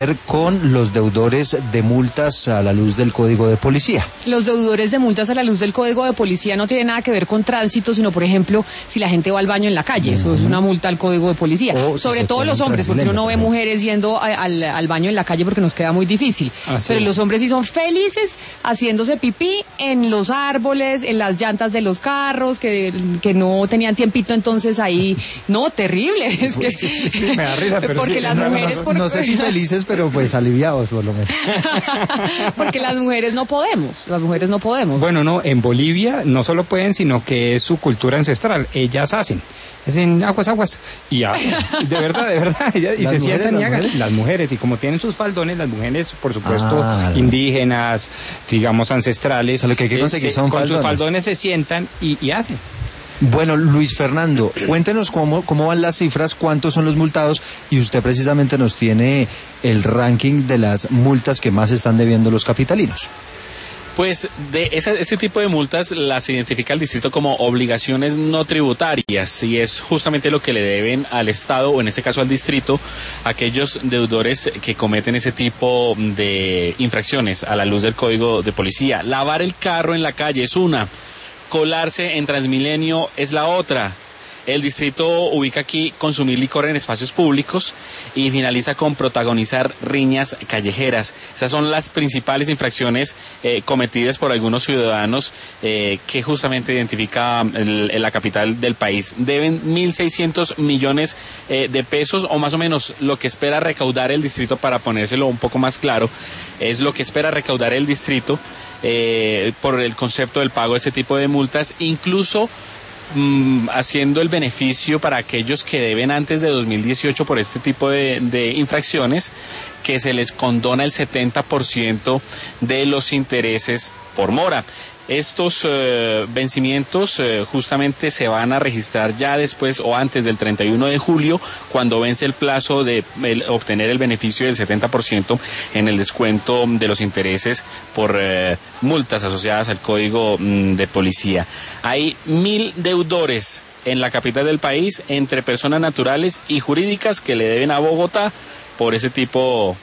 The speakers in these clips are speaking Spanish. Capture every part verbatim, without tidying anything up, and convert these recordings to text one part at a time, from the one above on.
con los deudores de multas a la luz del Código de Policía. Los deudores de multas a la luz del Código de Policía no tienen nada que ver con tránsito, sino, por ejemplo, si la gente va al baño en la calle, eso uh-huh. es una multa al Código de Policía. O sobre todo los hombres, porque uno no ve mujeres yendo a, al, al baño en la calle porque nos queda muy difícil. Así Pero es. Los hombres sí son felices haciéndose pipí en los árboles, en las llantas de los carros, que, que no tenían tiempito, entonces ahí, no, terrible. Es que, sí, sí, sí, me da risa, pero porque sí, las no, mujeres... no, por... no sé si felices, pero pues aliviados por lo menos. Porque las mujeres no podemos, las mujeres no podemos. Bueno, no, en Bolivia no solo pueden, sino que es su cultura ancestral. Ellas hacen, hacen aguas, aguas, y hacen, de verdad, de verdad, y, y se sientan y hagan. Mujeres? Las mujeres, y como tienen sus faldones, las mujeres, por supuesto, ah, indígenas, digamos, ancestrales, o sea, lo que hay que conseguir eh, son con faldones. sus faldones se sientan y, y hacen. Bueno, Luis Fernando, cuéntenos cómo, cómo van las cifras, cuántos son los multados, y usted precisamente nos tiene el ranking de las multas que más están debiendo los capitalinos. Pues de ese, ese tipo de multas las identifica el distrito como obligaciones no tributarias, y es justamente lo que le deben al Estado, o en este caso al distrito, aquellos deudores que cometen ese tipo de infracciones a la luz del Código de Policía. Lavar el carro en la calle es una, colarse en Transmilenio es la otra. El distrito ubica aquí consumir licor en espacios públicos y finaliza con protagonizar riñas callejeras. Esas son las principales infracciones eh, cometidas por algunos ciudadanos eh, que justamente identifica el, la capital del país. Deben mil seiscientos millones eh, de pesos, o más o menos lo que espera recaudar el distrito, para ponérselo un poco más claro, es lo que espera recaudar el distrito eh, por el concepto del pago de este tipo de multas, incluso haciendo el beneficio para aquellos que deben antes de dos mil dieciocho por este tipo de, de infracciones, que se les condona el setenta por ciento de los intereses por mora. Estos eh, vencimientos eh, justamente se van a registrar ya después o antes del treinta y uno de julio, cuando vence el plazo de el, obtener el beneficio del setenta por ciento en el descuento de los intereses por eh, multas asociadas al Código mm, de Policía. Hay mil deudores en la capital del país, entre personas naturales y jurídicas, que le deben a Bogotá por ese tipo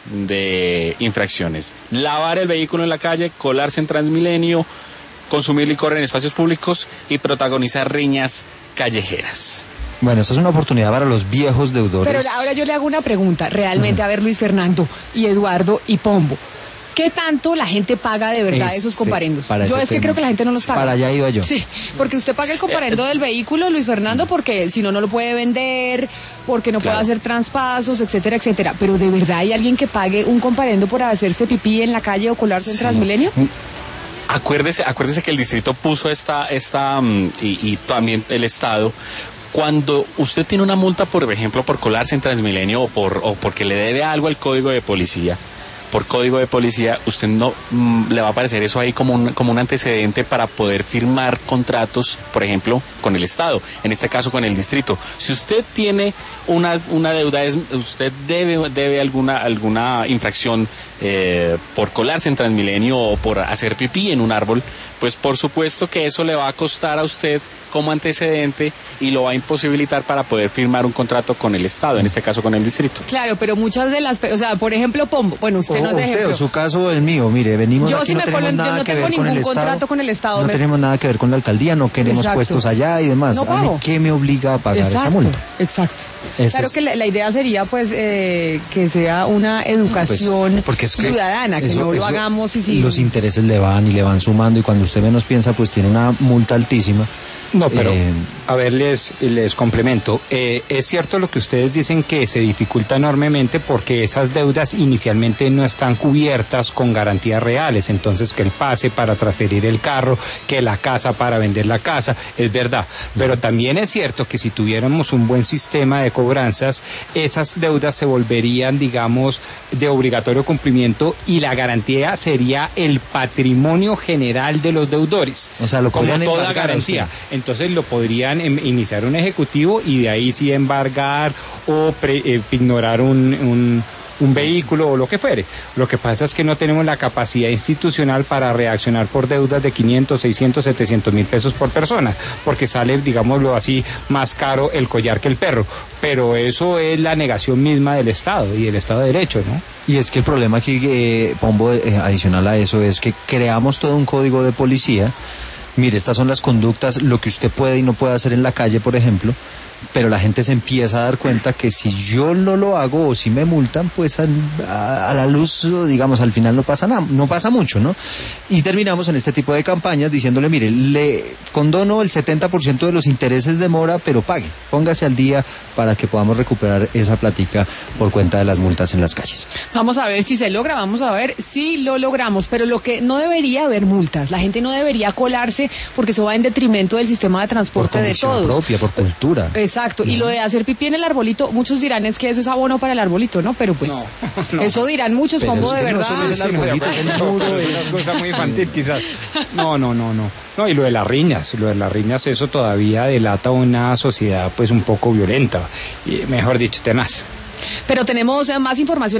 de infracciones. Lavar el vehículo en la calle, colarse en Transmilenio, consumir licor en espacios públicos y protagonizar riñas callejeras. Bueno, esa es una oportunidad para los viejos deudores. Pero ahora yo le hago una pregunta, realmente, uh-huh. a ver, Luis Fernando y Eduardo y Pombo, ¿qué tanto la gente paga de verdad Ese, esos comparendos? Yo es que tema. creo que la gente no los paga. Para allá iba yo. Sí, porque usted paga el comparendo del vehículo, Luis Fernando, porque si no, no lo puede vender, porque no claro. puede hacer traspasos, etcétera, etcétera. Pero ¿de verdad hay alguien que pague un comparendo por hacerse pipí en la calle o colarse sí. en Transmilenio? Acuérdese, acuérdese que el distrito puso esta, esta um, y, y también el Estado. Cuando usted tiene una multa, por ejemplo, por colarse en Transmilenio, o por o porque le debe algo al Código de Policía, por Código de Policía, usted no mmm, le va a aparecer eso ahí como un, como un antecedente para poder firmar contratos, por ejemplo, con el Estado, en este caso con el distrito. Si usted tiene una, una deuda, es, usted debe, debe alguna, alguna infracción eh, por colarse en Transmilenio o por hacer pipí en un árbol, pues por supuesto que eso le va a costar a usted como antecedente y lo va a imposibilitar para poder firmar un contrato con el Estado, en este caso con el distrito. Claro, pero muchas de las, o sea, por ejemplo, Pombo, bueno, usted o, nos usted, ejemplo. o su caso o el mío, mire, venimos yo aquí, sí no me tenemos colo, nada no que tengo ver con el ningún Estado, contrato con el Estado. no me... tenemos nada que ver con la alcaldía, no queremos exacto. puestos allá y demás. No ¿A mí qué me obliga a pagar exacto, esa multa? Exacto. Eso claro es... que la, la idea sería, pues, eh, que sea una educación pues, es que ciudadana, que eso, no lo eso, hagamos y si... Los intereses le van y le van sumando, y cuando usted menos piensa, pues tiene una multa altísima. No, pero, eh, a ver, les, les complemento. Eh, es cierto lo que ustedes dicen, que se dificulta enormemente porque esas deudas inicialmente no están cubiertas con garantías reales. Entonces, que el pase para transferir el carro, que la casa para vender la casa, es verdad. Pero también es cierto que si tuviéramos un buen sistema de cobranzas, esas deudas se volverían, digamos, de obligatorio cumplimiento, y la garantía sería el patrimonio general de los deudores. O sea, lo como toda garantía. Entonces lo podrían em, iniciar un ejecutivo y de ahí sí embargar o pre, eh, ignorar un, un, un vehículo o lo que fuere. Lo que pasa es que no tenemos la capacidad institucional para reaccionar por deudas de quinientos, seiscientos, setecientos mil pesos por persona, porque sale, digámoslo así, más caro el collar que el perro. Pero eso es la negación misma del Estado y del Estado de Derecho, ¿no? Y es que el problema aquí, eh, Pombo, eh, adicional a eso, es que creamos todo un código de policía. Mire, estas son las conductas, lo que usted puede y no puede hacer en la calle, por ejemplo, pero la gente se empieza a dar cuenta que si yo no lo hago o si me multan, pues a, a, a la luz, digamos, al final no pasa nada, no pasa mucho, ¿no? Y terminamos en este tipo de campañas diciéndole, mire, le condono el setenta por ciento de los intereses de mora, pero pague, póngase al día para que podamos recuperar esa platica por cuenta de las multas en las calles. Vamos a ver si se logra, vamos a ver si lo logramos, pero lo que no debería haber multas, la gente no debería colarse porque eso va en detrimento del sistema de transporte por de todos. propia, por cultura. Exacto, no. Y lo de hacer pipí en el arbolito, muchos dirán es que eso es abono para el arbolito, ¿no? Pero pues, no, no. Eso dirán muchos, Pombo, de verdad. No, es el arbolito, es el muro, es una cosa muy infantil quizás. No, no, no, no. No, y lo de las riñas, lo de las riñas, eso todavía delata una sociedad pues un poco violenta, y mejor dicho, tenaz. Pero tenemos más información.